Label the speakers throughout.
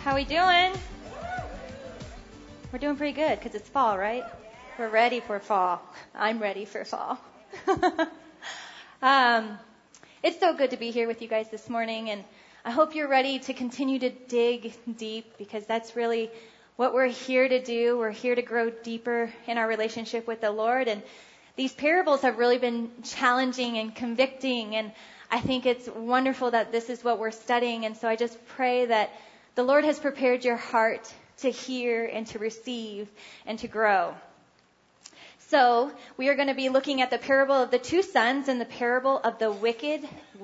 Speaker 1: How we doing? We're doing pretty good because it's fall, right? We're ready for fall. I'm ready for fall. It's so good to be here with you guys this morning, and I hope you're ready to continue to dig deep, because that's really what we're here to do. We're here to grow deeper in our relationship with the Lord, and these parables have really been challenging and convicting, and I think it's wonderful that this is what we're studying. And so I just pray that the Lord has prepared your heart to hear and to receive and to grow. So we are going to be looking at the parable of the two sons and the parable of the wicked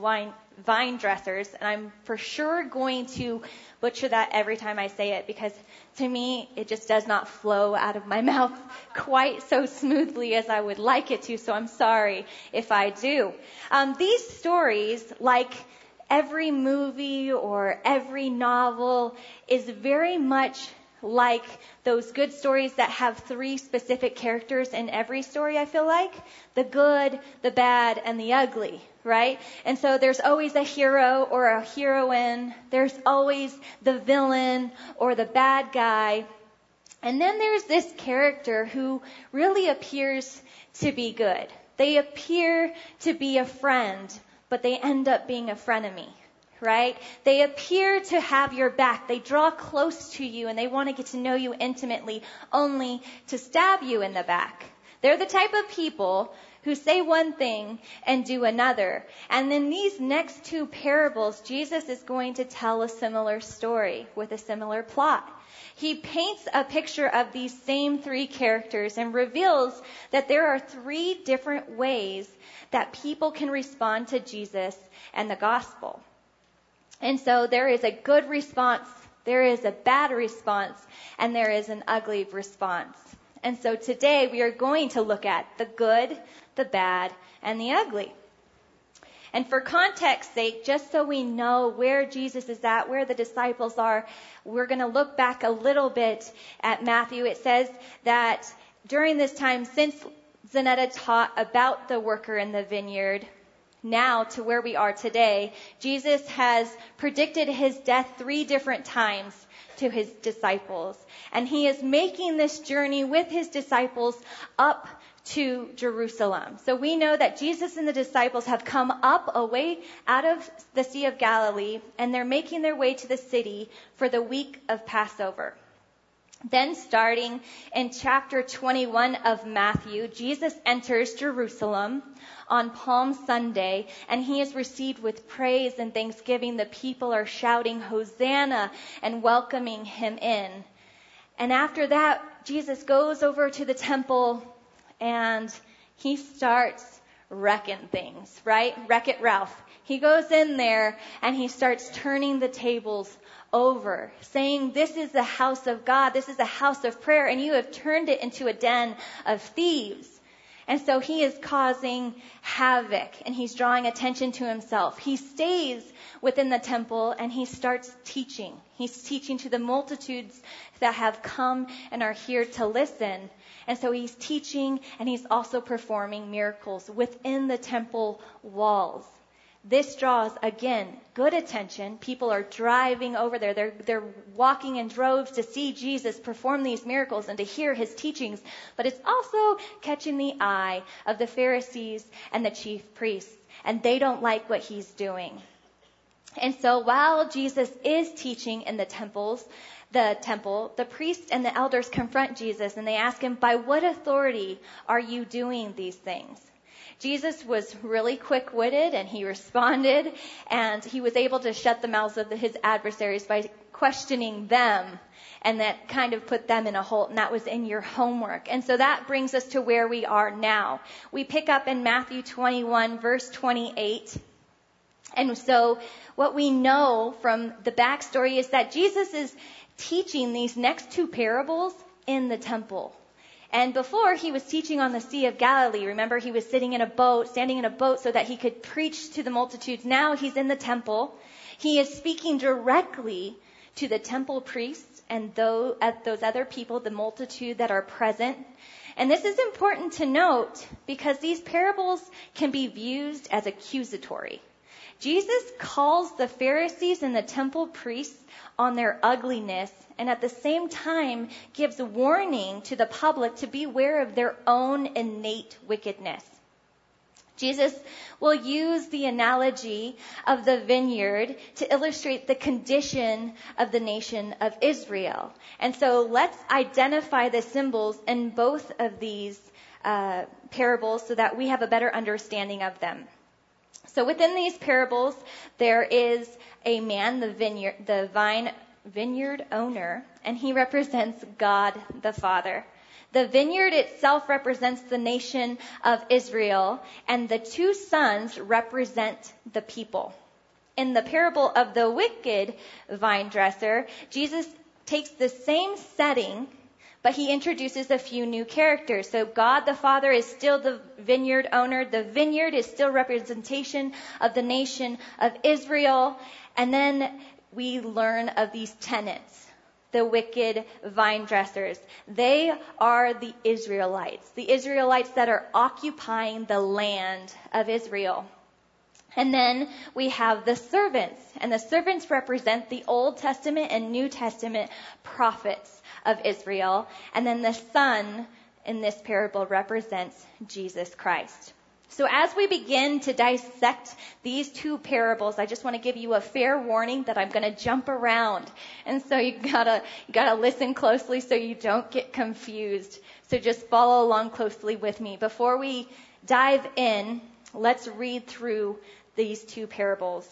Speaker 1: vine dressers. And I'm for sure going to butcher that every time I say it, because to me, it just does not flow out of my mouth quite so smoothly as I would like it to. So I'm sorry if I do. These stories, like every movie or every novel, is very much like those good stories that have three specific characters in every story, I feel like. The good, the bad, and the ugly, right? And so there's always a hero or a heroine. There's always the villain or the bad guy. And then there's this character who really appears to be good. They appear to be a friend, but they end up being a frenemy. Right? They appear to have your back. They draw close to you and they want to get to know you intimately, only to stab you in the back. They're the type of people who say one thing and do another. And in these next two parables, Jesus is going to tell a similar story with a similar plot. He paints a picture of these same three characters and reveals that there are three different ways that people can respond to Jesus and the gospel. And so there is a good response, there is a bad response, and there is an ugly response. And so today we are going to look at the good, the bad, and the ugly. And for context's sake, just so we know where Jesus is at, where the disciples are, we're going to look back a little bit at Matthew. It says that during this time, since Zanetta taught about the worker in the vineyard, now to where we are today, Jesus has predicted his death 3 different times to his disciples. And he is making this journey with his disciples up to Jerusalem. So we know that Jesus and the disciples have come up away out of the Sea of Galilee, and they're making their way to the city for the week of Passover. Then starting in chapter 21 of Matthew, Jesus enters Jerusalem on Palm Sunday, and he is received with praise and thanksgiving. The people are shouting Hosanna and welcoming him in. And after that, Jesus goes over to the temple and he starts wrecking things, right? Wreck-It Ralph. He goes in there and he starts turning the tables over, saying, this is the house of God, this is the house of prayer, and you have turned it into a den of thieves. And so he is causing havoc, and he's drawing attention to himself. He stays within the temple, and he starts teaching. He's teaching to the multitudes that have come and are here to listen. And so he's teaching, and he's also performing miracles within the temple walls. This draws, again, good attention. People are driving over there. They're walking in droves to see Jesus perform these miracles and to hear his teachings. But it's also catching the eye of the Pharisees and the chief priests. And they don't like what he's doing. And so while Jesus is teaching in the temple, the priests and the elders confront Jesus and they ask him, by what authority are you doing these things? Jesus was really quick-witted, and he responded, and he was able to shut the mouths of his adversaries by questioning them, and that kind of put them in a hole, and that was in your homework. And so that brings us to where we are now. We pick up in Matthew 21, verse 28. And so what we know from the backstory is that Jesus is teaching these next 2 parables in the temple. And before, he was teaching on the Sea of Galilee. Remember, he was standing in a boat so that he could preach to the multitudes. Now he's in the temple. He is speaking directly to the temple priests and those other people, the multitude that are present. And this is important to note because these parables can be used as accusatory. Jesus calls the Pharisees and the temple priests on their ugliness, and at the same time gives warning to the public to beware of their own innate wickedness. Jesus will use the analogy of the vineyard to illustrate the condition of the nation of Israel. And so let's identify the symbols in both of these parables so that we have a better understanding of them. So within these parables, there is a man, the vineyard owner, and he represents God the Father. The vineyard itself represents the nation of Israel, and the two sons represent the people. In the parable of the wicked vine dresser, Jesus takes the same setting, but he introduces a few new characters. So God the Father is still the vineyard owner. The vineyard is still representation of the nation of Israel. And then we learn of these tenants, the wicked vine dressers. They are the Israelites that are occupying the land of Israel. And then we have the servants, and the servants represent the Old Testament and New Testament prophets of Israel. And then the son in this parable represents Jesus Christ. So as we begin to dissect these two parables, I just want to give you a fair warning that I'm going to jump around. And so you gotta listen closely so you don't get confused. So just follow along closely with me. Before we dive in, let's read through these two parables.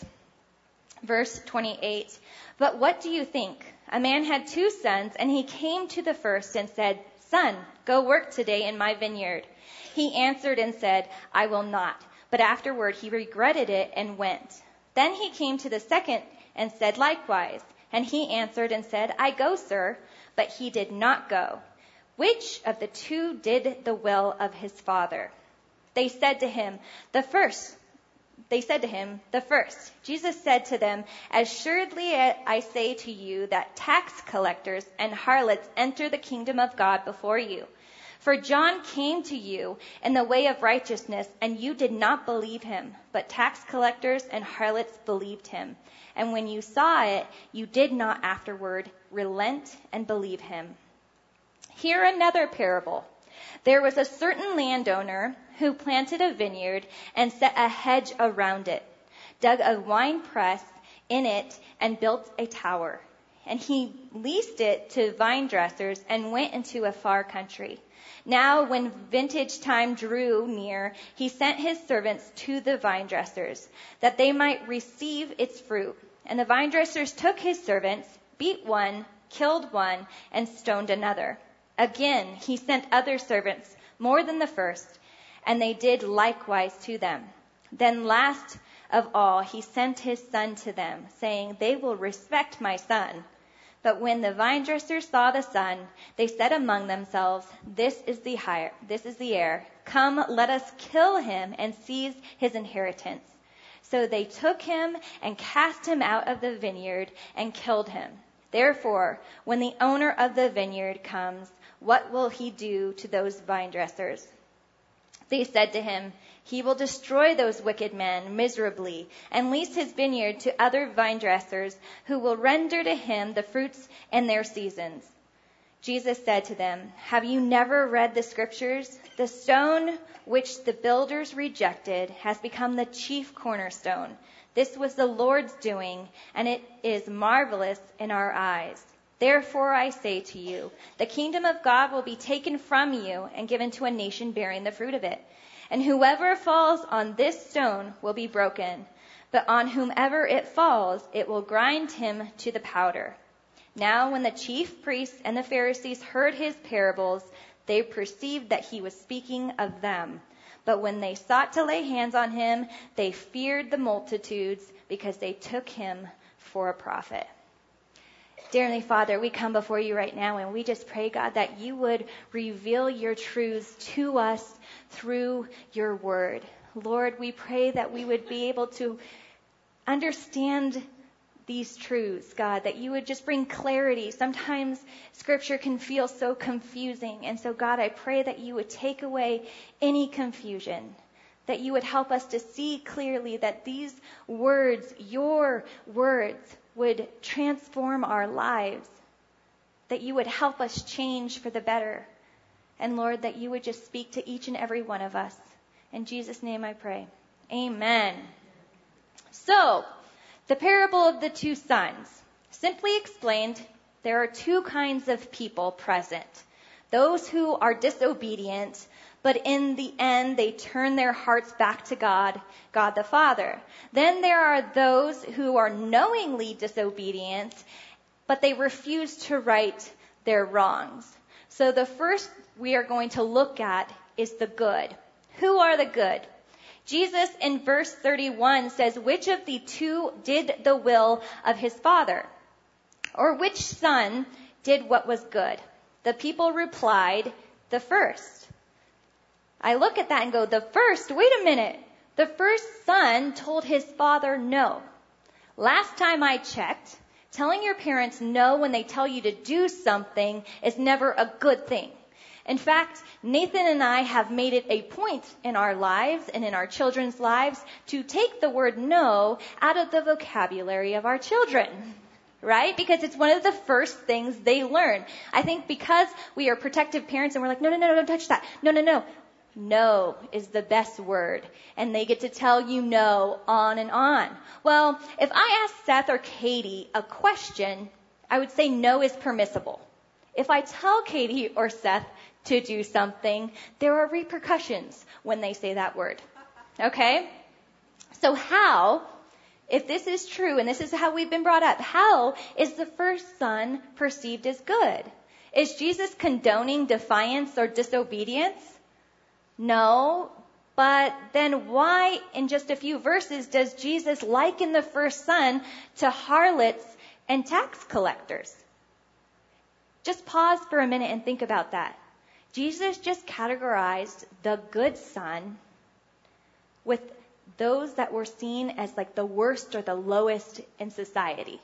Speaker 1: Verse 28. But what do you think? A man had 2 sons, and he came to the first and said, Son, go work today in my vineyard. He answered and said, I will not. But afterward he regretted it and went. Then he came to the second and said likewise. And he answered and said, I go, sir. But he did not go. Which of the 2 did the will of his father? They said to him, the first. Jesus said to them, Assuredly I say to you that tax collectors and harlots enter the kingdom of God before you. For John came to you in the way of righteousness, and you did not believe him, but tax collectors and harlots believed him. And when you saw it, you did not afterward relent and believe him. Hear another parable. There was a certain landowner who planted a vineyard and set a hedge around it, dug a wine press in it, and built a tower. And he leased it to vine dressers and went into a far country. Now, when vintage time drew near, he sent his servants to the vine dressers, that they might receive its fruit. And the vine dressers took his servants, beat one, killed one, and stoned another. Again, he sent other servants, more than the first, and they did likewise to them. Then last of all, he sent his son to them, saying, They will respect my son. But when the vine dressers saw the son, they said among themselves, This is the heir. Come, let us kill him and seize his inheritance. So they took him and cast him out of the vineyard and killed him. Therefore, when the owner of the vineyard comes, what will he do to those vine dressers? They said to him, He will destroy those wicked men miserably and lease his vineyard to other vine dressers who will render to him the fruits in their seasons. Jesus said to them, Have you never read the scriptures? The stone which the builders rejected has become the chief cornerstone. This was the Lord's doing, and it is marvelous in our eyes. Therefore I say to you, the kingdom of God will be taken from you and given to a nation bearing the fruit of it. And whoever falls on this stone will be broken, but on whomever it falls, it will grind him to the powder. Now when the chief priests and the Pharisees heard his parables, they perceived that he was speaking of them. But when they sought to lay hands on him, they feared the multitudes because they took him for a prophet. Dear Heavenly Father, we come before you right now and we just pray, God, that you would reveal your truths to us through your word. Lord, we pray that we would be able to understand these truths, God, that you would just bring clarity. Sometimes scripture can feel so confusing. And so, God, I pray that you would take away any confusion, that you would help us to see clearly that these words, your words, would transform our lives, that you would help us change for the better. And Lord, that you would just speak to each and every one of us. In Jesus' name I pray. Amen. So, the parable of the two sons. Simply explained, there are two kinds of people present. Those who are disobedient, but in the end they turn their hearts back to God, God the Father. Then there are those who are knowingly disobedient, but they refuse to right their wrongs. So the first we are going to look at is the good. Who are the good? Jesus in verse 31 says, which of the two did the will of his father? Or which son did what was good? The people replied, the first. I look at that and go, the first? Wait a minute. The first son told his father no. Last time I checked, telling your parents no when they tell you to do something is never a good thing. In fact, Nathan and I have made it a point in our lives and in our children's lives to take the word no out of the vocabulary of our children, right? Because it's one of the first things they learn. I think because we are protective parents and we're like, no, don't touch that. No. No is the best word. And they get to tell you no on and on. Well, if I ask Seth or Katie a question, I would say no is permissible. If I tell Katie or Seth to do something, there are repercussions when they say that word. Okay? So how, if this is true, and this is how we've been brought up, how is the first son perceived as good? Is Jesus condoning defiance or disobedience? No, but then why, in just a few verses, does Jesus liken the first son to harlots and tax collectors? Just pause for a minute and think about that. Jesus just categorized the good son with those that were seen as like the worst or the lowest in society.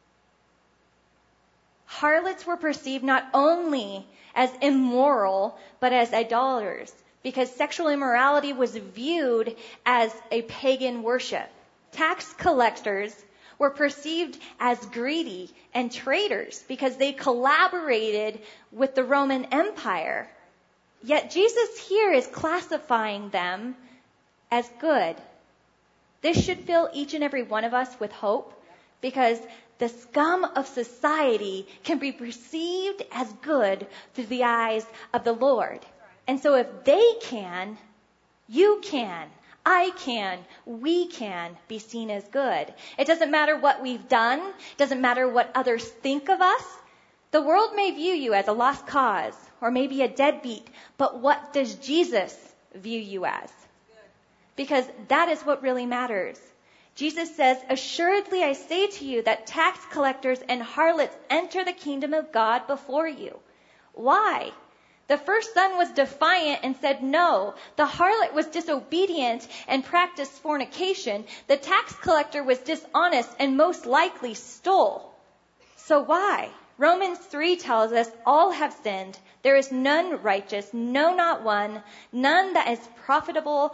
Speaker 1: Harlots were perceived not only as immoral, but as idolaters, because sexual immorality was viewed as a pagan worship. Tax collectors were perceived as greedy and traitors because they collaborated with the Roman Empire. Yet Jesus here is classifying them as good. This should fill each and every one of us with hope, because the scum of society can be perceived as good through the eyes of the Lord. And so if they can, you can, I can, we can be seen as good. It doesn't matter what we've done. It doesn't matter what others think of us. The world may view you as a lost cause or maybe a deadbeat, but what does Jesus view you as? Because that is what really matters. Jesus says, assuredly I say to you that tax collectors and harlots enter the kingdom of God before you. Why? The first son was defiant and said no. The harlot was disobedient and practiced fornication. The tax collector was dishonest and most likely stole. So why? Romans 3 tells us all have sinned. There is none righteous, no, not one, none that is profitable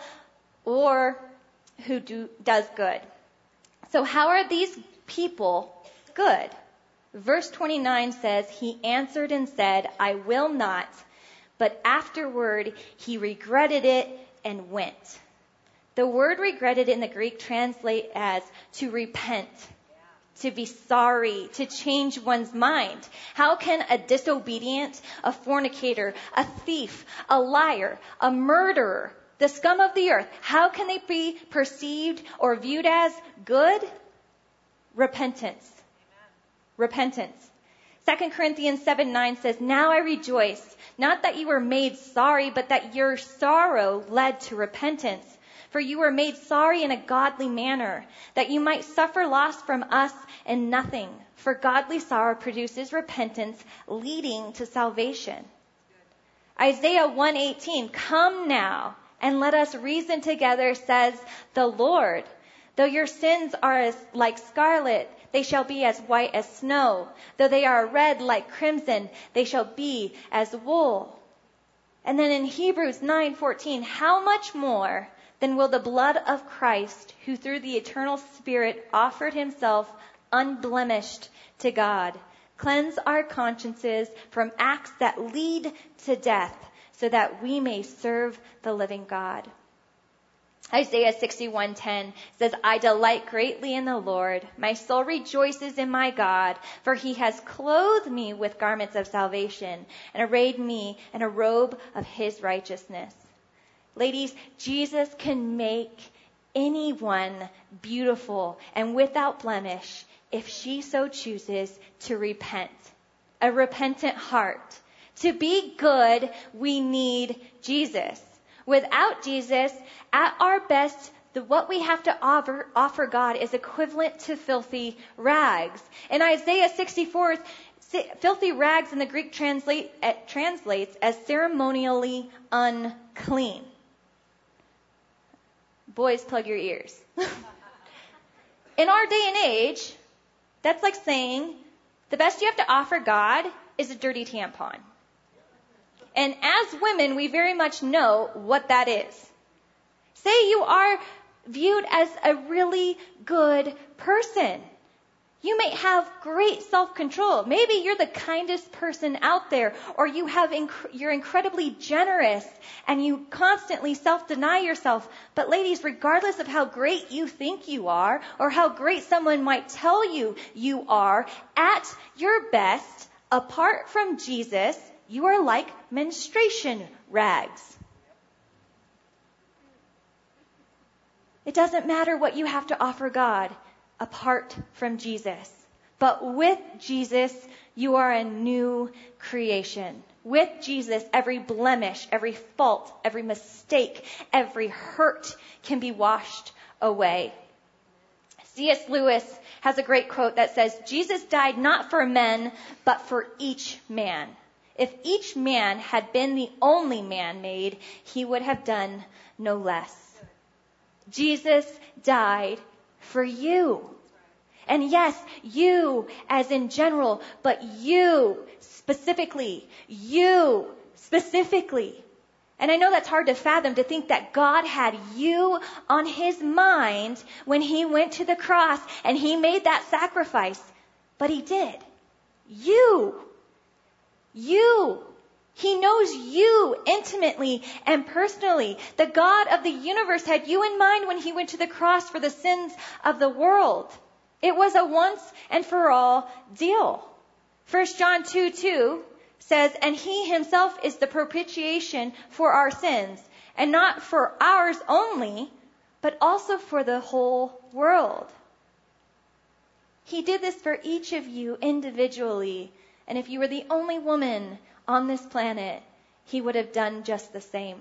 Speaker 1: or who does good. So how are these people good? Verse 29 says, he answered and said, I will not. But afterward, he regretted it and went. The word regretted in the Greek translates as to repent, to be sorry, to change one's mind. How can a disobedient, a fornicator, a thief, a liar, a murderer, the scum of the earth, how can they be perceived or viewed as good? Repentance. Amen. Repentance. 2 Corinthians 7:9 says, now I rejoice, not that you were made sorry, but that your sorrow led to repentance. For you were made sorry in a godly manner, that you might suffer loss from us and nothing. For godly sorrow produces repentance, leading to salvation. Isaiah 1:18, come now, and let us reason together, says the Lord. Though your sins are as like scarlet, they shall be as white as snow. Though they are red like crimson, they shall be as wool. And then in Hebrews 9:14, how much more then will the blood of Christ, who through the eternal Spirit offered himself unblemished to God, cleanse our consciences from acts that lead to death, so that we may serve the living God. Isaiah 61:10 says, I delight greatly in the Lord. My soul rejoices in my God, for he has clothed me with garments of salvation and arrayed me in a robe of his righteousness. Ladies, Jesus can make anyone beautiful and without blemish if she so chooses to repent. A repentant heart. To be good, we need Jesus. Without Jesus, at our best, what we have to offer God is equivalent to filthy rags. In Isaiah 64, filthy rags in the Greek translates as ceremonially unclean. Boys, plug your ears. In our day and age, that's like saying the best you have to offer God is a dirty tampon. And as women, we very much know what that is. Say you are viewed as a really good person. You may have great self-control. Maybe you're the kindest person out there, or you're incredibly generous and you constantly self-deny yourself. But ladies, regardless of how great you think you are, or how great someone might tell you you are, at your best, apart from Jesus, you are like menstruation rags. It doesn't matter what you have to offer God apart from Jesus. But with Jesus, you are a new creation. With Jesus, every blemish, every fault, every mistake, every hurt can be washed away. C.S. Lewis has a great quote that says, Jesus died not for men, but for each man. If each man had been the only man made, he would have done no less. Jesus died for you. And yes, you as in general, but you specifically. And I know that's hard to fathom, to think that God had you on his mind when he went to the cross and he made that sacrifice. But he did. You. He knows you intimately and personally. The God of the universe had you in mind when he went to the cross for the sins of the world. It was a once and for all deal. 1 John 2:2 says, and he himself is the propitiation for our sins, and not for ours only, but also for the whole world. He did this for each of you individually. And if you were the only woman on this planet, he would have done just the same.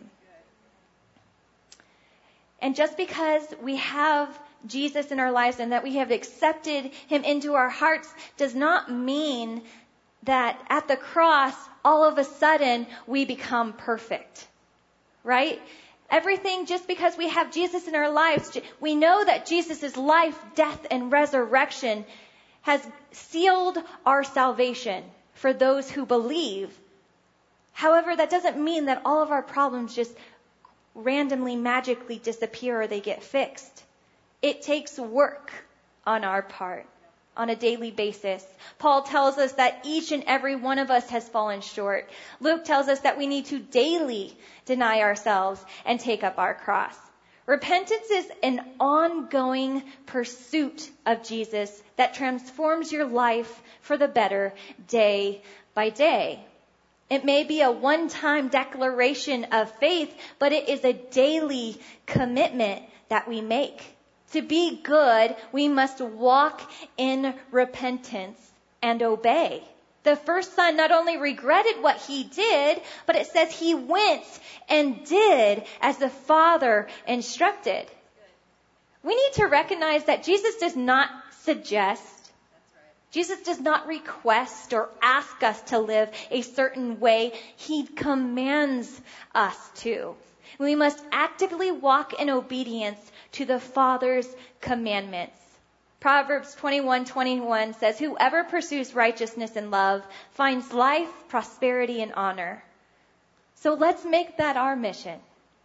Speaker 1: And just because we have Jesus in our lives and that we have accepted him into our hearts does not mean that at the cross, all of a sudden, we become perfect. Right? Everything, just because we have Jesus in our lives, we know that Jesus' life, death, and resurrection has sealed our salvation for those who believe. However, that doesn't mean that all of our problems just randomly, magically disappear or they get fixed. It takes work on our part on a daily basis. Paul tells us that each and every one of us has fallen short. Luke tells us that we need to daily deny ourselves and take up our cross. Repentance is an ongoing pursuit of Jesus that transforms your life for the better day by day. It may be a one-time declaration of faith, but it is a daily commitment that we make. To be good, we must walk in repentance and obey. The first son not only regretted what he did, but it says he went and did as the Father instructed. We need to recognize that Jesus does not suggest, Jesus does not request or ask us to live a certain way. He commands us to. We must actively walk in obedience to the Father's commandments. Proverbs 21:21 says, whoever pursues righteousness and love finds life, prosperity, and honor. So let's make that our mission.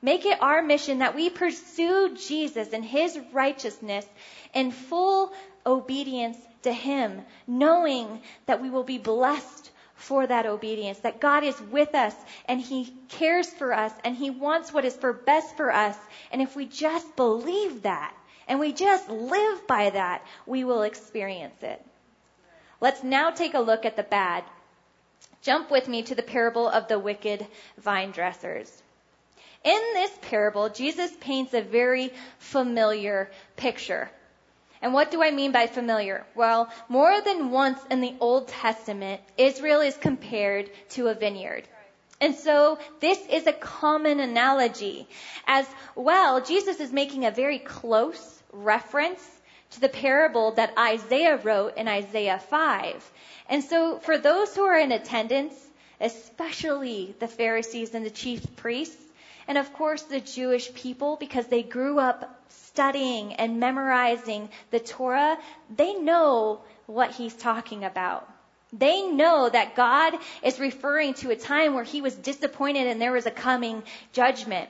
Speaker 1: Make it our mission that we pursue Jesus and his righteousness in full obedience to him, knowing that we will be blessed for that obedience, that God is with us and he cares for us and he wants what is for best for us. And if we just believe that and we just live by that, we will experience it. Let's now take a look at the bad. Jump with me to the parable of the wicked vine dressers. In this parable, Jesus paints a very familiar picture. And what do I mean by familiar? Well, more than once in the Old Testament, Israel is compared to a vineyard. And so this is a common analogy. As well, Jesus is making a very close reference to the parable that Isaiah wrote in Isaiah 5. And so for those who are in attendance, especially the Pharisees and the chief priests, and of course the Jewish people, because they grew up studying and memorizing the Torah, they know what he's talking about. They know that God is referring to a time where he was disappointed and there was a coming judgment.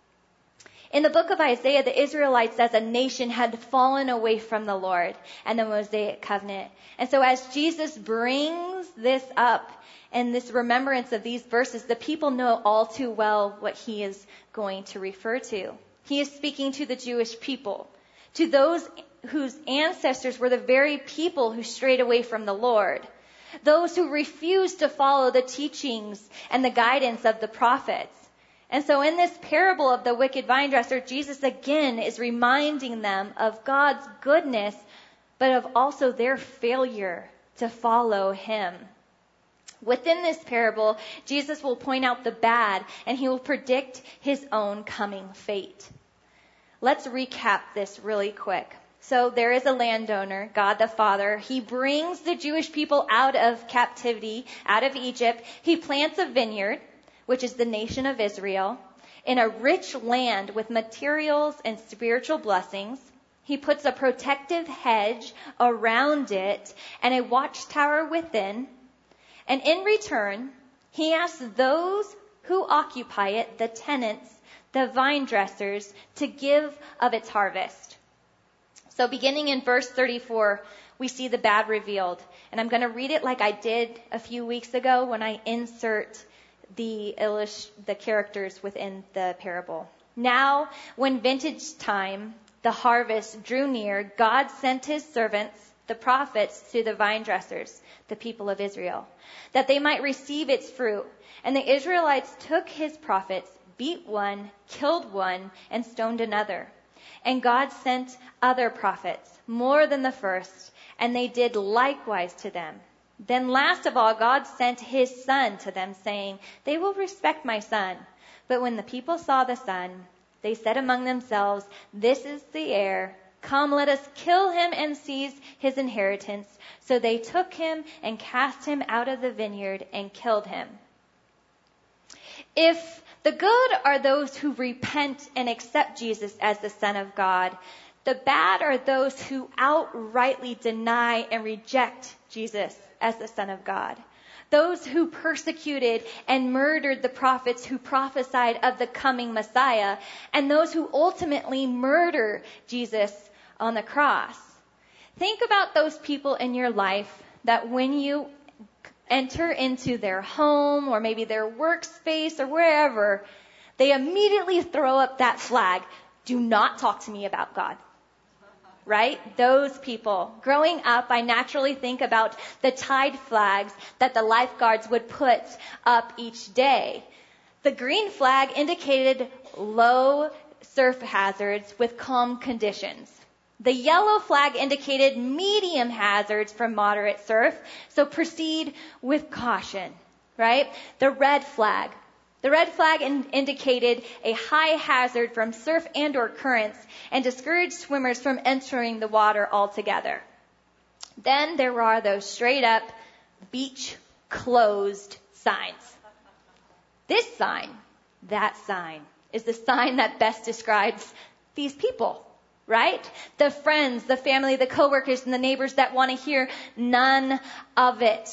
Speaker 1: In the book of Isaiah, the Israelites as a nation had fallen away from the Lord and the Mosaic covenant. And so as Jesus brings this up and this remembrance of these verses, the people know all too well what he is going to refer to. He is speaking to the Jewish people, to those whose ancestors were the very people who strayed away from the Lord, those who refused to follow the teachings and the guidance of the prophets. And so in this parable of the wicked vine dresser, Jesus again is reminding them of God's goodness, but of also their failure to follow him. Within this parable, Jesus will point out the bad and he will predict his own coming fate. Let's recap this really quick. So there is a landowner, God the Father. He brings the Jewish people out of captivity, out of Egypt. He plants a vineyard, which is the nation of Israel, in a rich land with materials and spiritual blessings. He puts a protective hedge around it and a watchtower within. And in return, he asks those who occupy it, the tenants, the vine dressers, to give of its harvest. So beginning in verse 34, we see the bad revealed. And I'm going to read it like I did a few weeks ago when I insert the characters within the parable. Now, when vintage time, the harvest drew near, God sent his servants, the prophets, to the vine dressers, the people of Israel, that they might receive its fruit. And the Israelites took his prophets, beat one, killed one, and stoned another. And God sent other prophets, more than the first, and they did likewise to them. Then last of all, God sent his son to them, saying, they will respect my son. But when the people saw the son, they said among themselves, this is the heir. Come, let us kill him and seize his inheritance. So they took him and cast him out of the vineyard and killed him. If the good are those who repent and accept Jesus as the Son of God, the bad are those who outrightly deny and reject Jesus as the Son of God. Those who persecuted and murdered the prophets who prophesied of the coming Messiah, and those who ultimately murder Jesus on the cross. Think about those people in your life that when you enter into their home or maybe their workspace or wherever, they immediately throw up that flag. Do not talk to me about God. Right? Those people. Growing up, I naturally think about the tide flags that the lifeguards would put up each day. The green flag indicated low surf hazards with calm conditions. The yellow flag indicated medium hazards from moderate surf, so proceed with caution, right? The red flag indicated a high hazard from surf and or currents and discouraged swimmers from entering the water altogether. Then there are those straight up beach closed signs. This sign, that sign, is the sign that best describes these people. Right? The friends, the family, the coworkers, and the neighbors that want to hear none of it.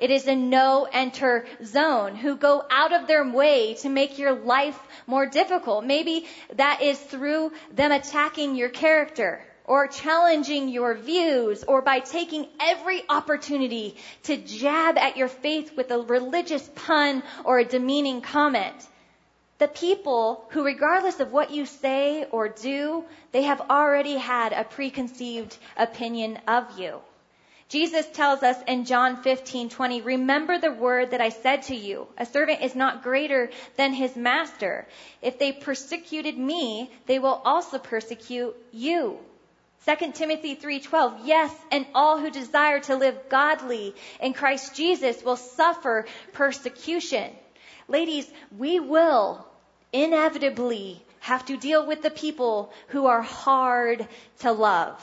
Speaker 1: It is a no-enter zone, who go out of their way to make your life more difficult. Maybe that is through them attacking your character or challenging your views, or by taking every opportunity to jab at your faith with a religious pun or a demeaning comment. The people who, regardless of what you say or do, they have already had a preconceived opinion of you. Jesus tells us in John 15:20, remember the word that I said to you. A servant is not greater than his master. If they persecuted me, they will also persecute you. 2 Timothy 3:12, yes, and all who desire to live godly in Christ Jesus will suffer persecution. Ladies, we will inevitably have to deal with the people who are hard to love.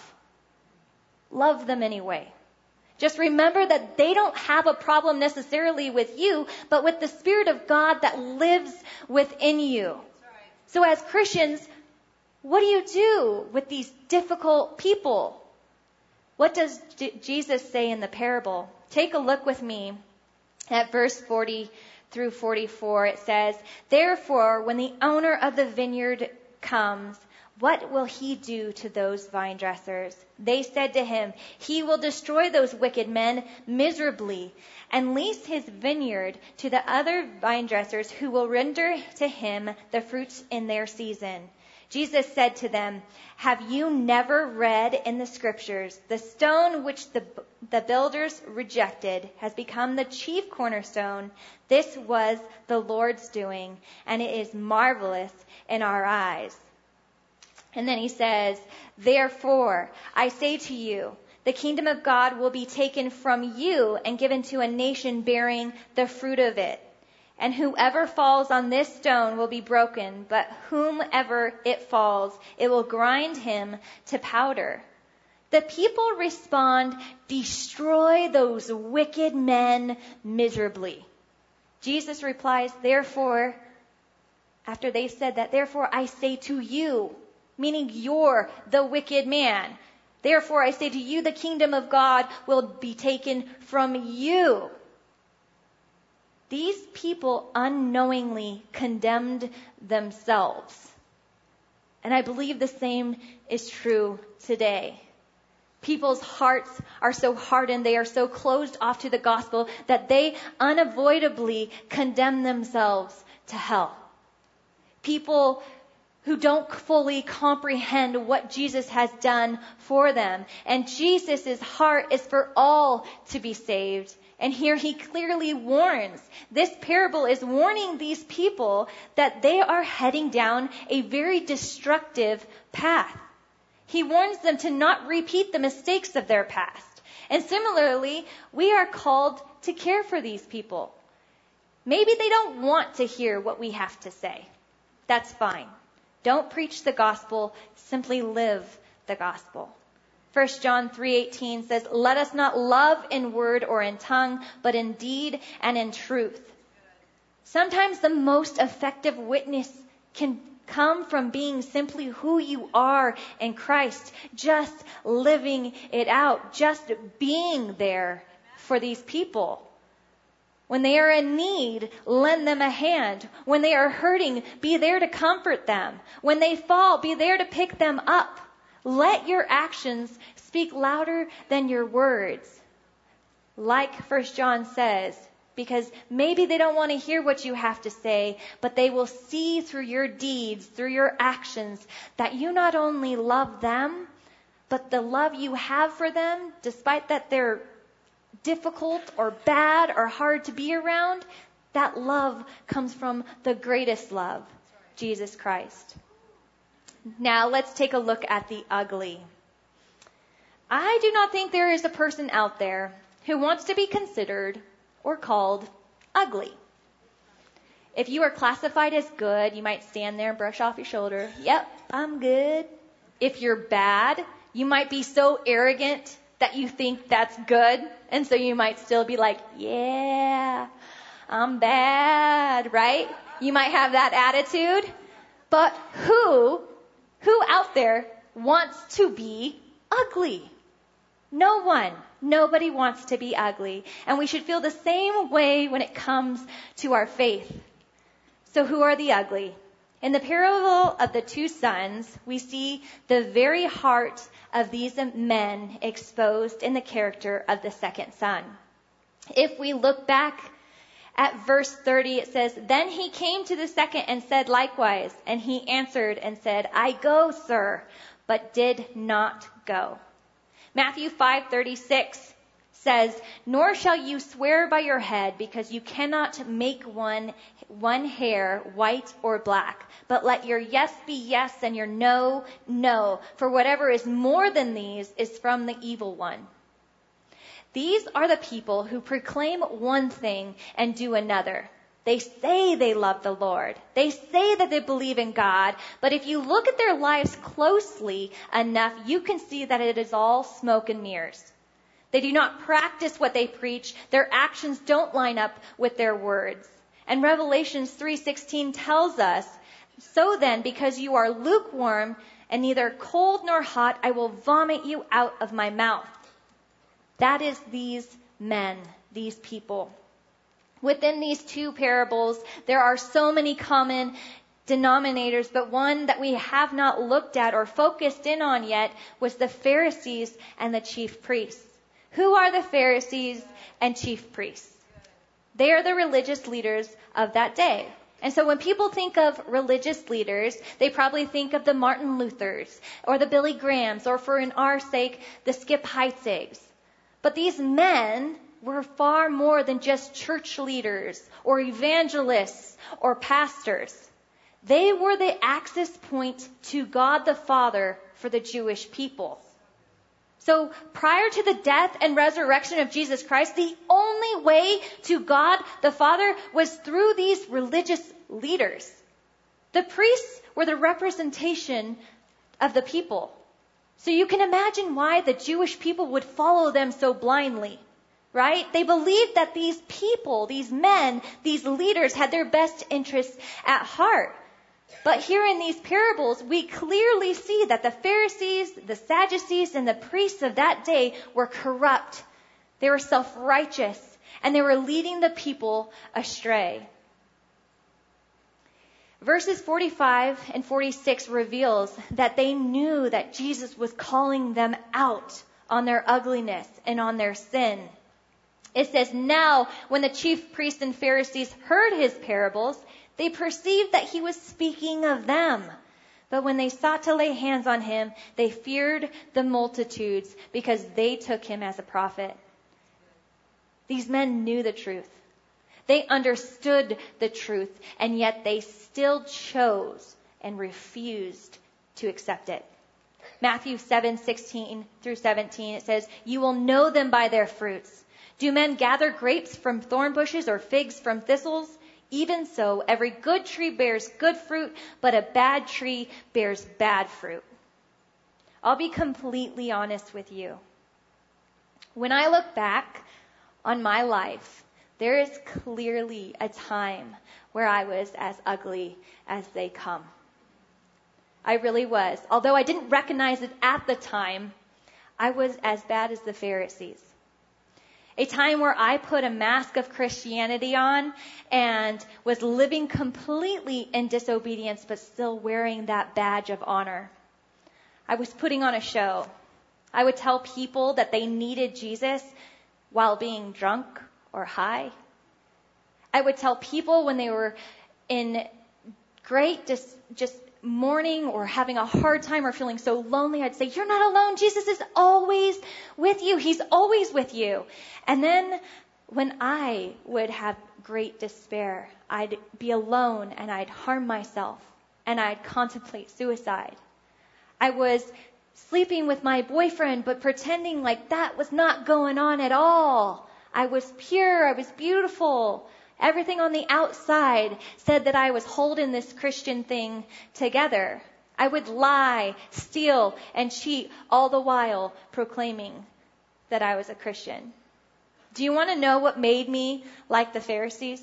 Speaker 1: Love them anyway. Just remember that they don't have a problem necessarily with you, but with the Spirit of God that lives within you. So as Christians, what do you do with these difficult people? What does Jesus say in the parable? Take a look with me at verse 40 through 44. It says, therefore, when the owner of the vineyard comes, what will he do to those vine dressers? They said to him, he will destroy those wicked men miserably and lease his vineyard to the other vine dressers who will render to him the fruits in their season. Jesus said to them, have you never read in the scriptures, the stone which the builders rejected has become the chief cornerstone? This was the Lord's doing, and it is marvelous in our eyes. And then he says, therefore, I say to you, the kingdom of God will be taken from you and given to a nation bearing the fruit of it. And whoever falls on this stone will be broken, but whomever it falls, it will grind him to powder. The people respond, destroy those wicked men miserably. Jesus replies, therefore, after they said that, therefore I say to you, meaning you're the wicked man. Therefore, I say to you, the kingdom of God will be taken from you. These people unknowingly condemned themselves. And I believe the same is true today. People's hearts are so hardened, they are so closed off to the gospel that they unavoidably condemn themselves to hell. People who don't fully comprehend what Jesus has done for them. And Jesus' heart is for all to be saved. And here he clearly warns. This parable is warning these people that they are heading down a very destructive path. He warns them to not repeat the mistakes of their past. And similarly, we are called to care for these people. Maybe they don't want to hear what we have to say. That's fine. Don't preach the gospel, simply live the gospel. 1 John 3:18 says, let us not love in word or in tongue, but in deed and in truth. Sometimes the most effective witness can come from being simply who you are in Christ, just living it out, just being there for these people. When they are in need, lend them a hand. When they are hurting, be there to comfort them. When they fall, be there to pick them up. Let your actions speak louder than your words. Like 1 John says, because maybe they don't want to hear what you have to say, but they will see through your deeds, through your actions, that you not only love them, but the love you have for them, despite that they're difficult or bad or hard to be around, that love comes from the greatest love, Jesus Christ. Now let's take a look at the ugly. I do not think there is a person out there who wants to be considered or called ugly. If you are classified as good, you might stand there and brush off your shoulder. Yep, I'm good. If you're bad, you might be so arrogant that you think that's good. And so you might still be like, yeah, I'm bad, right? You might have that attitude. But who out there wants to be ugly? No one, nobody wants to be ugly. And we should feel the same way when it comes to our faith. So who are the ugly? In the parable of the two sons, we see the very heart of these men exposed in the character of the second son. If we look back at verse 30, it says, "Then he came to the second and said likewise. And he answered and said, I go, sir, but did not go." Matthew 5:36 says, "Nor shall you swear by your head, because you cannot make one hair white or black. But let your yes be yes and your no, no. For whatever is more than these is from the evil one." These are the people who proclaim one thing and do another. They say they love the Lord. They say that they believe in God. But if you look at their lives closely enough, you can see that it is all smoke and mirrors. They do not practice what they preach. Their actions don't line up with their words. And Revelations 3:16 tells us, "So then, because you are lukewarm and neither cold nor hot, I will vomit you out of my mouth." That is these men, these people. Within these two parables, there are so many common denominators, but one that we have not looked at or focused in on yet was the Pharisees and the chief priests. Who are the Pharisees and chief priests? They are the religious leaders of that day. And so when people think of religious leaders, they probably think of the Martin Luthers or the Billy Grahams, or for in our sake, the Skip Heitzigs. But these men were far more than just church leaders or evangelists or pastors. They were the access point to God the Father for the Jewish people. So prior to the death and resurrection of Jesus Christ, the only way to God the Father was through these religious leaders. The priests were the representation of the people. So you can imagine why the Jewish people would follow them so blindly, right? They believed that these people, these men, these leaders had their best interests at heart. But here in these parables, we clearly see that the Pharisees, the Sadducees, and the priests of that day were corrupt. They were self-righteous, and they were leading the people astray. Verses 45 and 46 reveals that they knew that Jesus was calling them out on their ugliness and on their sin. It says, "Now, when the chief priests and Pharisees heard his parables, they perceived that he was speaking of them. But when they sought to lay hands on him, they feared the multitudes because they took him as a prophet." These men knew the truth. They understood the truth, and yet they still chose and refused to accept it. Matthew 7:16 through 17, it says, "You will know them by their fruits. Do men gather grapes from thorn bushes or figs from thistles? Even so, every good tree bears good fruit, but a bad tree bears bad fruit." I'll be completely honest with you. When I look back on my life, there is clearly a time where I was as ugly as they come. I really was. Although I didn't recognize it at the time, I was as bad as the Pharisees. A time where I put a mask of Christianity on and was living completely in disobedience, but still wearing that badge of honor. I was putting on a show. I would tell people that they needed Jesus while being drunk or high. I would tell people when they were in great just mourning or having a hard time or feeling so lonely, I'd say, "You're not alone. Jesus is always with you. He's always with you." And then when I would have great despair, I'd be alone and I'd harm myself and I'd contemplate suicide. I was sleeping with my boyfriend, but pretending like that was not going on at all. I was pure. I was beautiful. Everything on the outside said that I was holding this Christian thing together. I would lie, steal, and cheat, all the while proclaiming that I was a Christian. Do you want to know what made me like the Pharisees?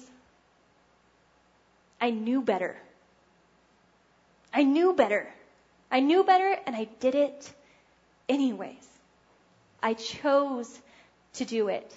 Speaker 1: I knew better. I knew better, and I did it anyways. I chose to do it.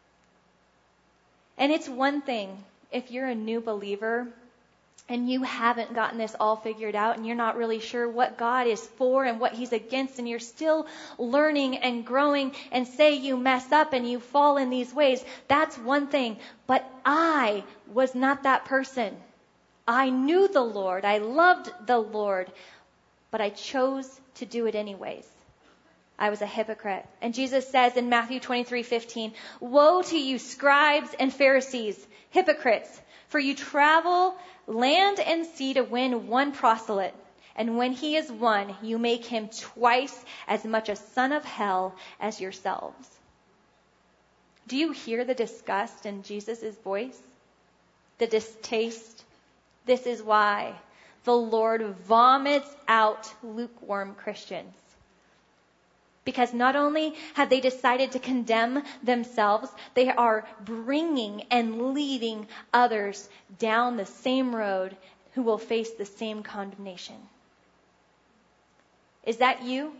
Speaker 1: And it's one thing if you're a new believer and you haven't gotten this all figured out and you're not really sure what God is for and what he's against, and you're still learning and growing, and say you mess up and you fall in these ways, that's one thing. But I was not that person. I knew the Lord. I loved the Lord. But I chose to do it anyways. I was a hypocrite. And Jesus says in Matthew 23:15, "Woe to you, scribes and Pharisees, hypocrites, for you travel land and sea to win one proselyte. And when he is won, you make him twice as much a son of hell as yourselves." Do you hear the disgust in Jesus' voice? The distaste? This is why the Lord vomits out lukewarm Christians. Because not only have they decided to condemn themselves, they are bringing and leading others down the same road who will face the same condemnation. Is that you?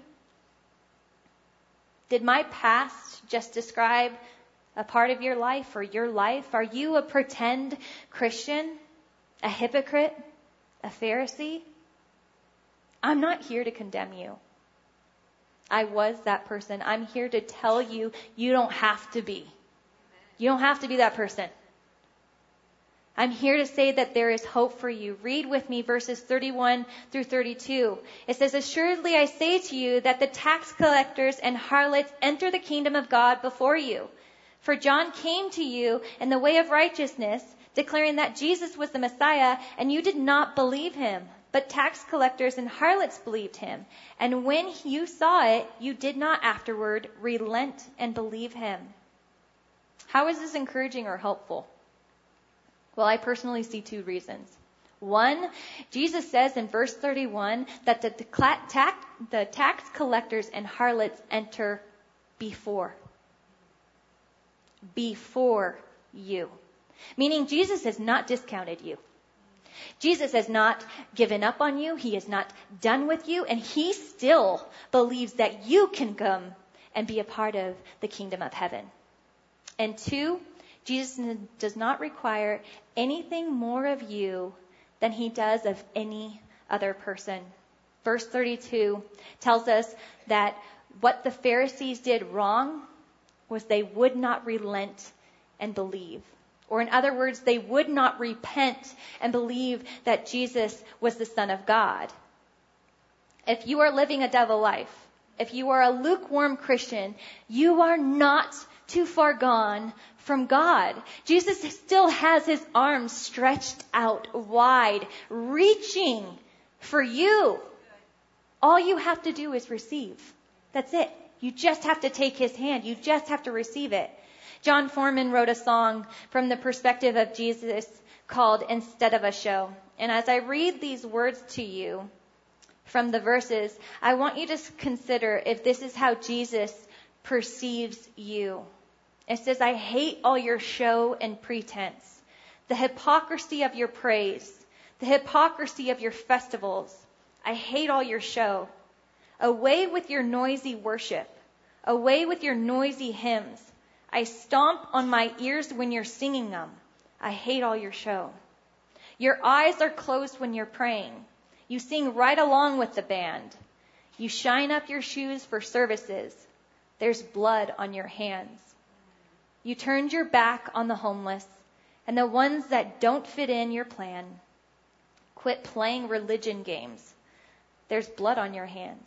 Speaker 1: Did my past just describe a part of your life or your life? Are you a pretend Christian? A hypocrite? A Pharisee? I'm not here to condemn you. I was that person. I'm here to tell you, you don't have to be. You don't have to be that person. I'm here to say that there is hope for you. Read with me verses 31 through 32. It says, "Assuredly I say to you that the tax collectors and harlots enter the kingdom of God before you. For John came to you in the way of righteousness, declaring that Jesus was the Messiah, and you did not believe him. But tax collectors and harlots believed him. And when you saw it, you did not afterward relent and believe him." How is this encouraging or helpful? Well, I personally see two reasons. One, Jesus says in verse 31 that the tax collectors and harlots enter before you. Meaning Jesus has not discounted you. Jesus has not given up on you. He is not done with you. And he still believes that you can come and be a part of the kingdom of heaven. And two, Jesus does not require anything more of you than he does of any other person. Verse 32 tells us that what the Pharisees did wrong was they would not relent and believe. Or in other words, they would not repent and believe that Jesus was the Son of God. If you are living a double life, if you are a lukewarm Christian, you are not too far gone from God. Jesus still has his arms stretched out wide, reaching for you. All you have to do is receive. That's it. You just have to take his hand. You just have to receive it. John Foreman wrote a song from the perspective of Jesus called "Instead of a Show." And as I read these words to you from the verses, I want you to consider if this is how Jesus perceives you. It says, "I hate all your show and pretense, the hypocrisy of your praise, the hypocrisy of your festivals. I hate all your show. Away with your noisy worship. Away with your noisy hymns. I stomp on my ears when you're singing them. I hate all your show. Your eyes are closed when you're praying. You sing right along with the band. You shine up your shoes for services. There's blood on your hands. You turned your back on the homeless and the ones that don't fit in your plan. Quit playing religion games. There's blood on your hands."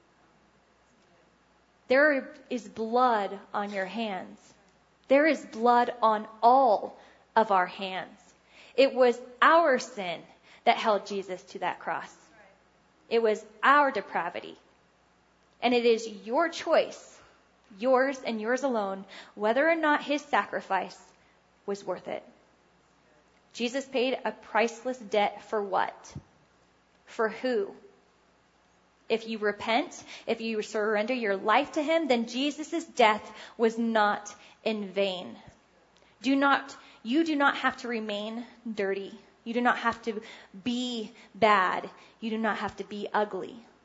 Speaker 1: There is blood on your hands. There is blood on all of our hands. It was our sin that held Jesus to that cross. It was our depravity. And it is your choice, yours and yours alone, whether or not his sacrifice was worth it. Jesus paid a priceless debt for what? For who? If you repent, if you surrender your life to him, then Jesus' death was not in vain. You do not have to remain dirty. You do not have to be bad. You do not have to be ugly.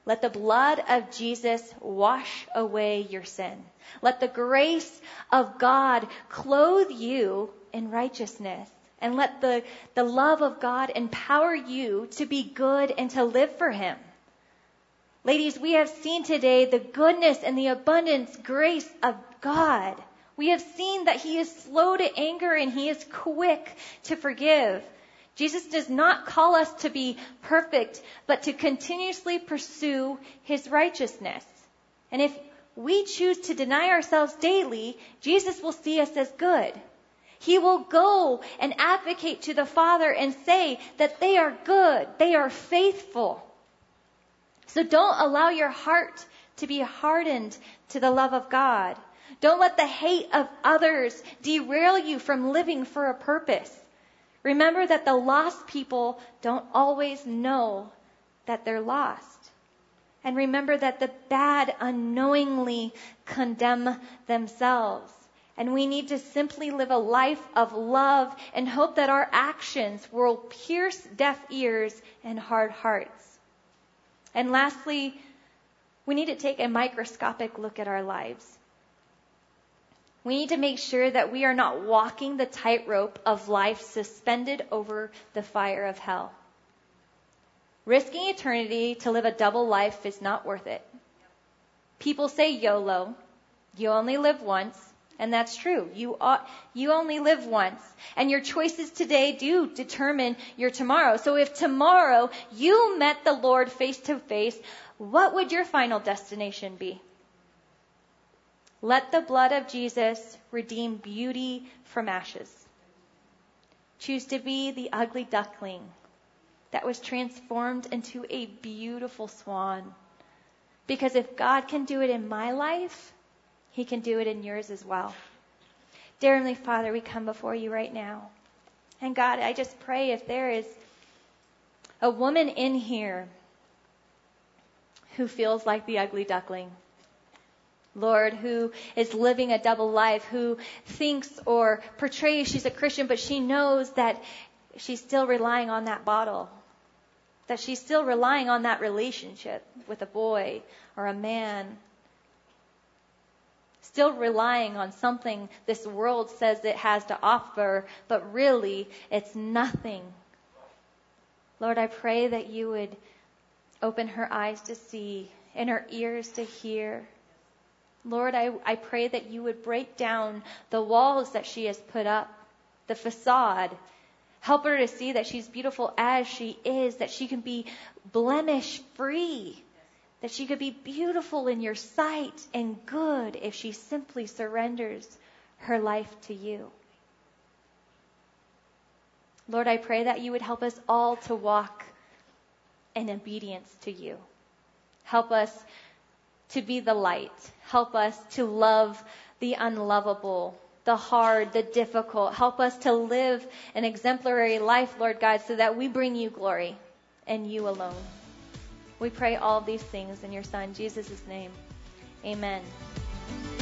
Speaker 1: Let the blood of Jesus wash away your sin. Let the grace of God clothe you in righteousness. And let the love of God empower you to be good and to live for Him. Ladies, we have seen today the goodness and the abundance grace of God. We have seen that He is slow to anger and He is quick to forgive. Jesus does not call us to be perfect, but to continuously pursue His righteousness. And if we choose to deny ourselves daily, Jesus will see us as good. He will go and advocate to the Father and say that they are good, they are faithful. So don't allow your heart to be hardened to the love of God. Don't let the hate of others derail you from living for a purpose. Remember that the lost people don't always know that they're lost. And remember that the bad unknowingly condemn themselves. And we need to simply live a life of love and hope that our actions will pierce deaf ears and hard hearts. And lastly, we need to take a microscopic look at our lives. We need to make sure that we are not walking the tightrope of life suspended over the fire of hell. Risking eternity to live a double life is not worth it. People say YOLO, you only live once, and that's true. You only live once, and your choices today do determine your tomorrow. So if tomorrow you met the Lord face to face, what would your final destination be? Let the blood of Jesus redeem beauty from ashes. Choose to be the ugly duckling that was transformed into a beautiful swan. Because if God can do it in my life, He can do it in yours as well. Dear Heavenly Father, we come before you right now. And God, I just pray if there is a woman in here who feels like the ugly duckling, Lord, who is living a double life, who thinks or portrays she's a Christian, but she knows that she's still relying on that bottle, that she's still relying on that relationship with a boy or a man, still relying on something this world says it has to offer, but really it's nothing. Lord, I pray that you would open her eyes to see and her ears to hear. Lord, I pray that you would break down the walls that she has put up, the facade. Help her to see that she's beautiful as she is, that she can be blemish free, that she could be beautiful in your sight and good if she simply surrenders her life to you. Lord, I pray that you would help us all to walk in obedience to you. Help us to be the light. Help us to love the unlovable, the hard, the difficult. Help us to live an exemplary life, Lord God, so that we bring you glory and you alone. We pray all of these things in your Son, Jesus' name. Amen.